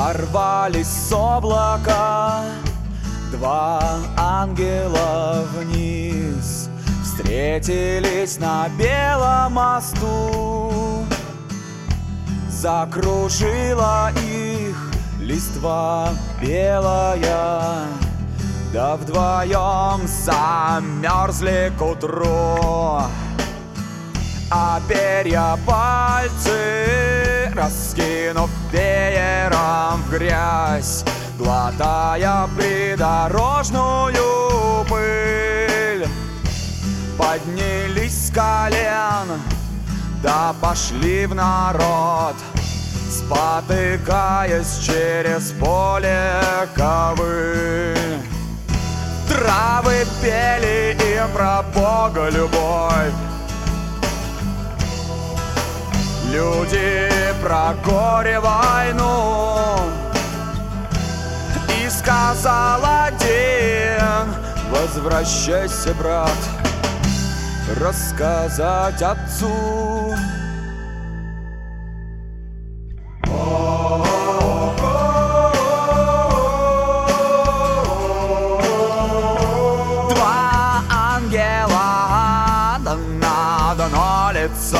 Сорвались с облака два ангела вниз, встретились на белом мосту. Закружила их листва белая, да вдвоем замерзли к утру. А перья пальцы, раскинув веером в грязь, глотая придорожную пыль, поднялись с колен, да пошли в народ, спотыкаясь через поле ковыль. Травы пели им про Бога любовь, люди про горе, войну. И сказал один: возвращайся, брат, рассказать отцу. Два ангела, да надо на лицо.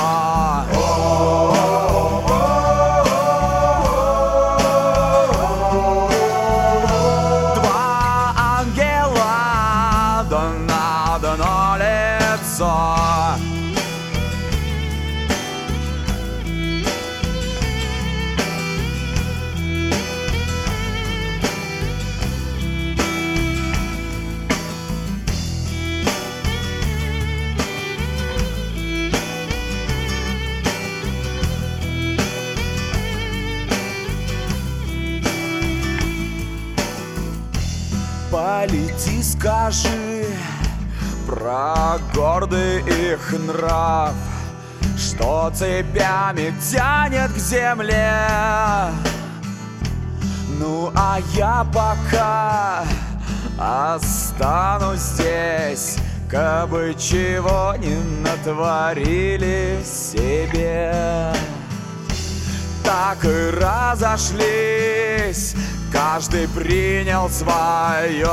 Полети, скажи про гордый их нрав, что цепями тянет к земле. Ну а я пока останусь здесь, кабы чего не натворили себе. Так и разошлись, каждый принял свое,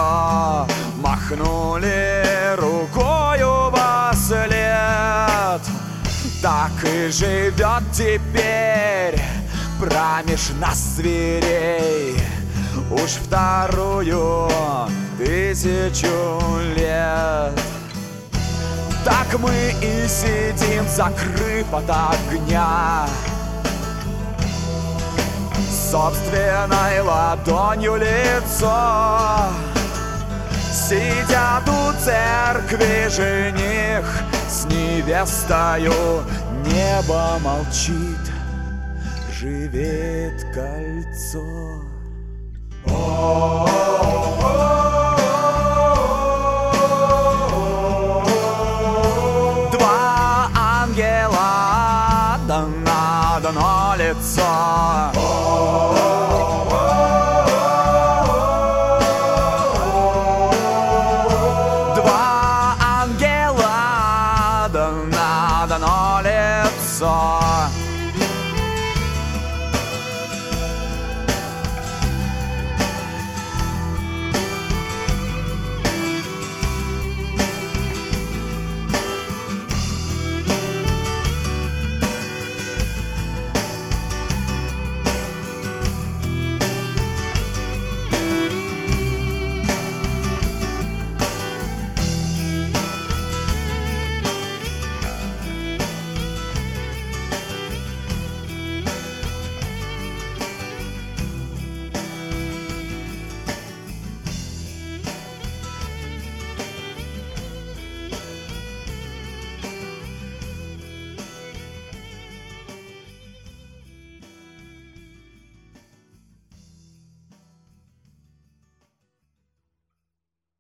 махнули рукою во след. Так и живет теперь промеж нас зверей уж вторую тысячу лет. Так мы и сидим, закрыв от огня, собственной ладонью лицо. Сидят у церкви жених с невестою, небо молчит, живет кольцо. Два ангела, да надо на лицо. Два ангела, да надо на лицо.